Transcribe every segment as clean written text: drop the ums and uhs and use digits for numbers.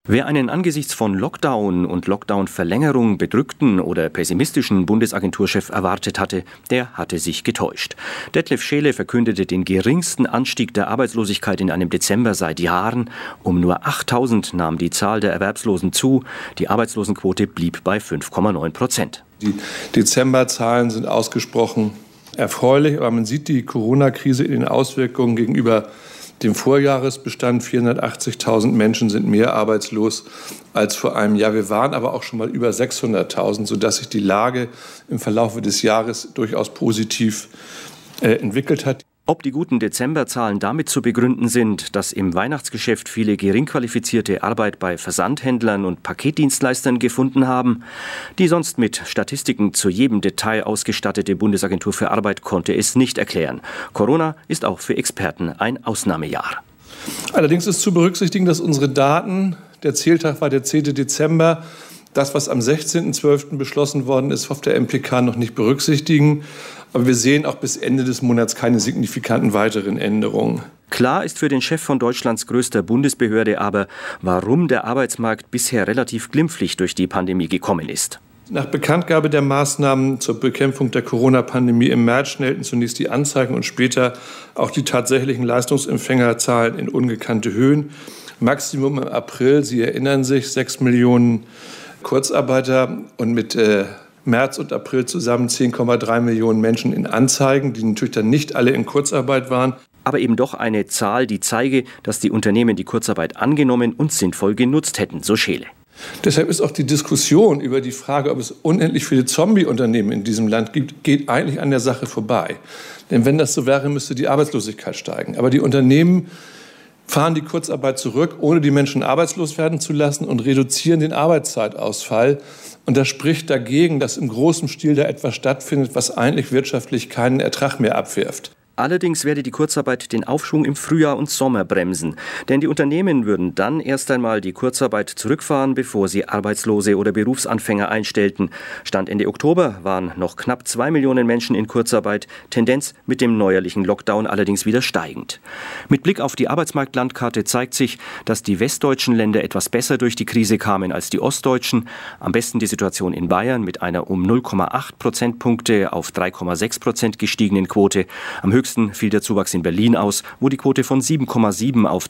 Wer einen angesichts von Lockdown und Lockdown-Verlängerung bedrückten oder pessimistischen Bundesagenturchef erwartet hatte, der hatte sich getäuscht. Detlef Scheele verkündete den geringsten Anstieg der Arbeitslosigkeit in einem Dezember seit Jahren. Um nur 8.000 nahm die Zahl der Erwerbslosen zu. Die Arbeitslosenquote blieb bei 5,9%. Die Dezemberzahlen sind ausgesprochen erfreulich, aber man sieht die Corona-Krise in den Auswirkungen gegenüber dem Vorjahresbestand. 480.000 Menschen sind mehr arbeitslos als vor einem Jahr. Wir waren aber auch schon mal über 600.000, sodass sich die Lage im Verlauf des Jahres durchaus positiv entwickelt hat. Ob die guten Dezemberzahlen damit zu begründen sind, dass im Weihnachtsgeschäft viele geringqualifizierte Arbeit bei Versandhändlern und Paketdienstleistern gefunden haben? Die sonst mit Statistiken zu jedem Detail ausgestattete Bundesagentur für Arbeit konnte es nicht erklären. Corona ist auch für Experten ein Ausnahmejahr. Allerdings ist zu berücksichtigen, dass unsere Daten, der Zähltag war der 10. Dezember, das, was am 16.12. beschlossen worden ist, auf der MPK noch nicht berücksichtigen. Aber wir sehen auch bis Ende des Monats keine signifikanten weiteren Änderungen. Klar ist für den Chef von Deutschlands größter Bundesbehörde aber, warum der Arbeitsmarkt bisher relativ glimpflich durch die Pandemie gekommen ist. Nach Bekanntgabe der Maßnahmen zur Bekämpfung der Corona-Pandemie im März schnellten zunächst die Anzeigen und später auch die tatsächlichen Leistungsempfängerzahlen in ungekannte Höhen. Maximum im April, Sie erinnern sich, 6 Millionen Kurzarbeiter und mit März und April zusammen 10,3 Millionen Menschen in Anzeigen, die natürlich dann nicht alle in Kurzarbeit waren. Aber eben doch eine Zahl, die zeige, dass die Unternehmen die Kurzarbeit angenommen und sinnvoll genutzt hätten, so Scheele. Deshalb ist auch die Diskussion über die Frage, ob es unendlich viele Zombie-Unternehmen in diesem Land gibt, geht eigentlich an der Sache vorbei. Denn wenn das so wäre, müsste die Arbeitslosigkeit steigen. Aber die Unternehmen fahren die Kurzarbeit zurück, ohne die Menschen arbeitslos werden zu lassen und reduzieren den Arbeitszeitausfall. Und das spricht dagegen, dass im großen Stil da etwas stattfindet, was eigentlich wirtschaftlich keinen Ertrag mehr abwirft. Allerdings werde die Kurzarbeit den Aufschwung im Frühjahr und Sommer bremsen. Denn die Unternehmen würden dann erst einmal die Kurzarbeit zurückfahren, bevor sie Arbeitslose oder Berufsanfänger einstellten. Stand Ende Oktober waren noch knapp 2 Millionen Menschen in Kurzarbeit, Tendenz mit dem neuerlichen Lockdown allerdings wieder steigend. Mit Blick auf die Arbeitsmarktlandkarte zeigt sich, dass die westdeutschen Länder etwas besser durch die Krise kamen als die ostdeutschen. Am besten die Situation in Bayern mit einer um 0,8 Prozentpunkte auf 3,6% gestiegenen Quote. Am höchsten fiel der Zuwachs in Berlin aus, wo die Quote von 7,7 auf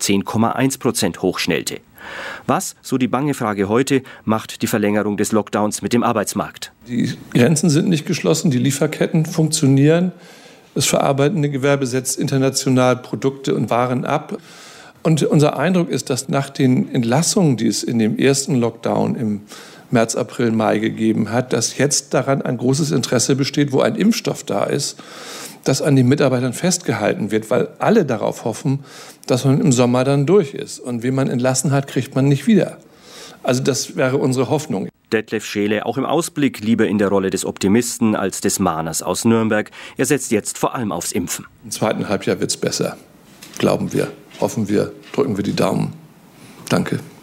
10,1% hochschnellte. Was, so die bange Frage heute, macht die Verlängerung des Lockdowns mit dem Arbeitsmarkt? Die Grenzen sind nicht geschlossen, die Lieferketten funktionieren. Das verarbeitende Gewerbe setzt international Produkte und Waren ab. Und unser Eindruck ist, dass nach den Entlassungen, die es in dem ersten Lockdown im März, April, Mai gegeben hat, dass jetzt daran ein großes Interesse besteht, wo ein Impfstoff da ist, dass an den Mitarbeitern festgehalten wird, weil alle darauf hoffen, dass man im Sommer dann durch ist. Und wen man entlassen hat, kriegt man nicht wieder. Also das wäre unsere Hoffnung. Detlef Scheele auch im Ausblick lieber in der Rolle des Optimisten als des Mahners aus Nürnberg. Er setzt jetzt vor allem aufs Impfen. Im zweiten Halbjahr wird es besser, glauben wir, hoffen wir, drücken wir die Daumen. Danke.